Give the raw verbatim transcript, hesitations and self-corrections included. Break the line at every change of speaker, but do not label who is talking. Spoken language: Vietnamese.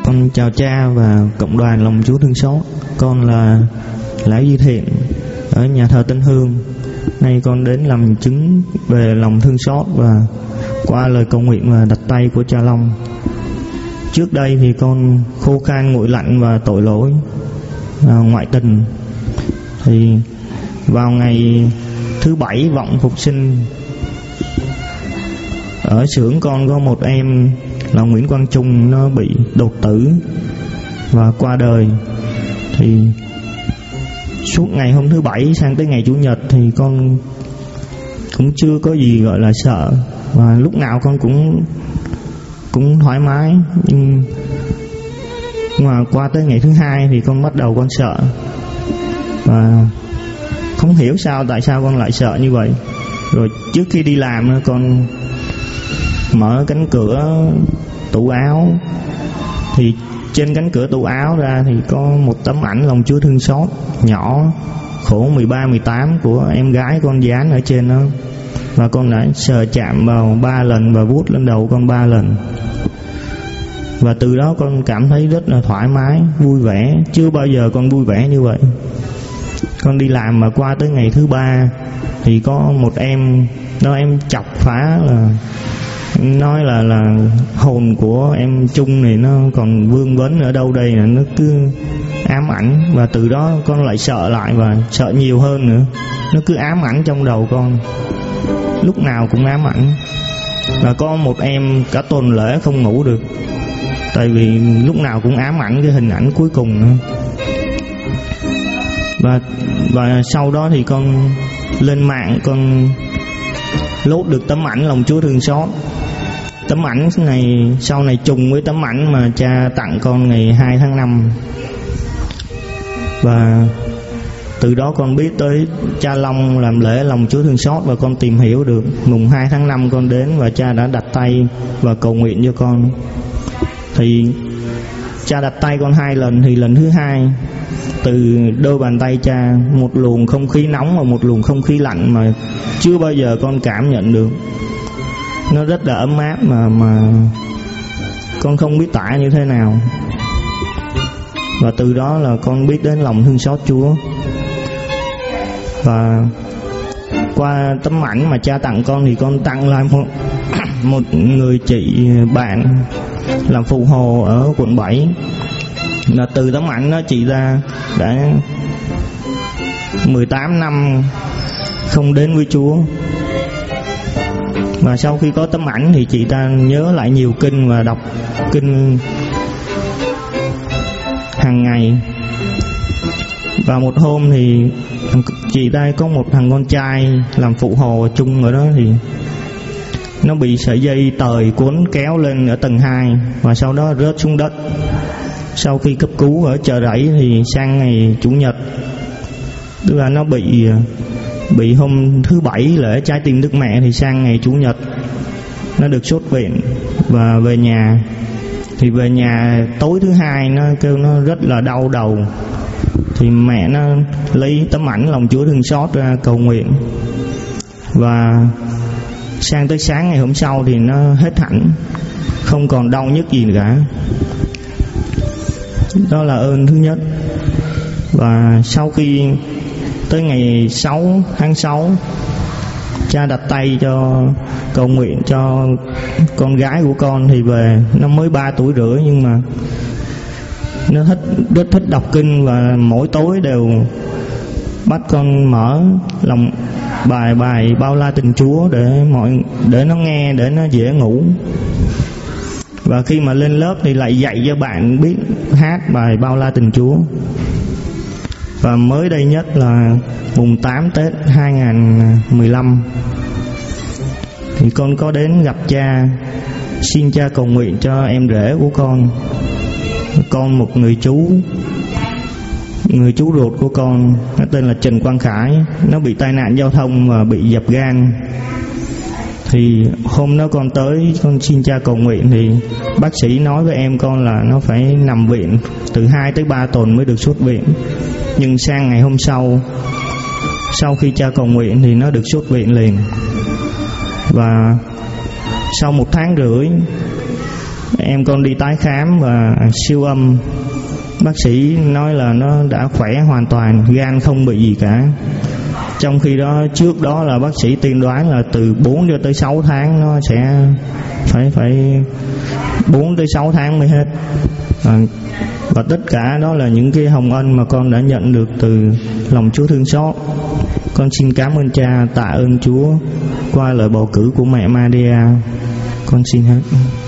Con chào cha và cộng đoàn lòng Chúa thương xót. Con là Lão Duy Thiện ở nhà thờ Tân Hương. Nay con đến làm chứng về lòng thương xót và qua lời cầu nguyện và đặt tay của cha Long. Trước đây thì con khô khan, nguội lạnh và tội lỗi, và ngoại tình. Thì vào ngày thứ bảy vọng phục sinh, ở xưởng con có một em là Nguyễn Quang Trung, nó bị đột tử và qua đời. Thì suốt ngày hôm thứ bảy sang tới ngày chủ nhật thì con cũng chưa có gì gọi là sợ, và lúc nào con cũng cũng thoải mái. Nhưng mà qua tới ngày thứ hai thì con bắt đầu con sợ, và không hiểu sao tại sao con lại sợ như vậy. Rồi trước khi đi làm con mở cánh cửa tủ áo, thì trên cánh cửa tủ áo ra thì có một tấm ảnh lòng Chúa thương xót nhỏ, khổ mười ba mười tám của em gái con dán ở trên đó. Và con đã sờ chạm vào ba lần và vuốt lên đầu con ba lần. Và từ đó con cảm thấy rất là thoải mái, vui vẻ. Chưa bao giờ con vui vẻ như vậy. Con đi làm mà qua tới ngày thứ ba thì có một em đó, em chọc phá là nói là là hồn của em Trung này nó còn vương vấn ở đâu đây, là nó cứ ám ảnh. Và từ đó con lại sợ lại và sợ nhiều hơn nữa. Nó cứ ám ảnh trong đầu con, lúc nào cũng ám ảnh. Và có một em cả tuần lễ không ngủ được, tại vì lúc nào cũng ám ảnh cái hình ảnh cuối cùng nữa. Và, và sau đó thì con lên mạng, con lốt được tấm ảnh lòng Chúa thương xót. Tấm ảnh này sau này trùng với tấm ảnh mà cha tặng con ngày hai tháng năm. Và từ đó con biết tới cha Long làm lễ lòng Chúa thương xót, và con tìm hiểu được. Mùng hai tháng năm con đến và cha đã đặt tay và cầu nguyện cho con. Thì cha đặt tay con hai lần, thì lần thứ hai từ đôi bàn tay cha một luồng không khí nóng và một luồng không khí lạnh mà chưa bao giờ con cảm nhận được. Nó rất là ấm áp mà mà con không biết tả như thế nào. Và từ đó là con biết đến lòng thương xót Chúa. Và qua tấm ảnh mà cha tặng con thì con tặng lại một, một người chị bạn làm phụ hồ ở quận bảy. Là từ tấm ảnh đó chị ra đã mười tám năm không đến với Chúa. Và sau khi có tấm ảnh thì chị ta nhớ lại nhiều kinh và đọc kinh hàng ngày. Và một hôm thì chị ta có một thằng con trai làm phụ hồ chung ở đó, thì nó bị sợi dây tời cuốn kéo lên ở tầng hai và sau đó rớt xuống đất. Sau khi cấp cứu ở chợ Rẫy thì sang ngày chủ nhật, tức là nó bị bị hôm thứ bảy lễ trái tim Đức Mẹ, thì sang ngày chủ nhật nó được xuất viện và về nhà. Thì về nhà tối thứ hai nó kêu nó rất là đau đầu. Thì mẹ nó lấy tấm ảnh lòng Chúa thương xót ra cầu nguyện. Và sang tới sáng ngày hôm sau thì nó hết hẳn, không còn đau nhức gì cả. Đó là ơn thứ nhất. Và sau khi tới ngày sáu tháng sáu, cha đặt tay cho cầu nguyện cho con gái của con thì về. Nó mới ba tuổi rưỡi nhưng mà nó thích, rất thích đọc kinh, và mỗi tối đều bắt con mở lòng bài bài Bao La Tình Chúa để mọi để nó nghe, để nó dễ ngủ. Và khi mà lên lớp thì lại dạy cho bạn biết hát bài Bao La Tình Chúa. Và mới đây nhất là mùng tám Tết hai không một lăm thì con có đến gặp cha, xin cha cầu nguyện cho em rể của con. Con một người chú Người chú ruột của con, nó tên là Trần Quang Khải. Nó bị tai nạn giao thông và bị dập gan. Thì hôm đó con tới, con xin cha cầu nguyện, thì bác sĩ nói với em con là nó phải nằm viện từ hai tới ba tuần mới được xuất viện. Nhưng sang ngày hôm sau, sau khi cha cầu nguyện thì nó được xuất viện liền. Và sau một tháng rưỡi Em con đi tái khám và siêu âm, bác sĩ nói là nó đã khỏe hoàn toàn, gan không bị gì cả. Trong khi đó trước đó là bác sĩ tiên đoán là từ bốn cho tới sáu tháng nó sẽ phải phải bốn tới sáu tháng mới hết. À, và tất cả đó là những cái hồng ân mà con đã nhận được từ lòng Chúa thương xót. Con xin cảm ơn Cha, tạ ơn Chúa qua lời bầu cử của mẹ Maria. Con xin hết.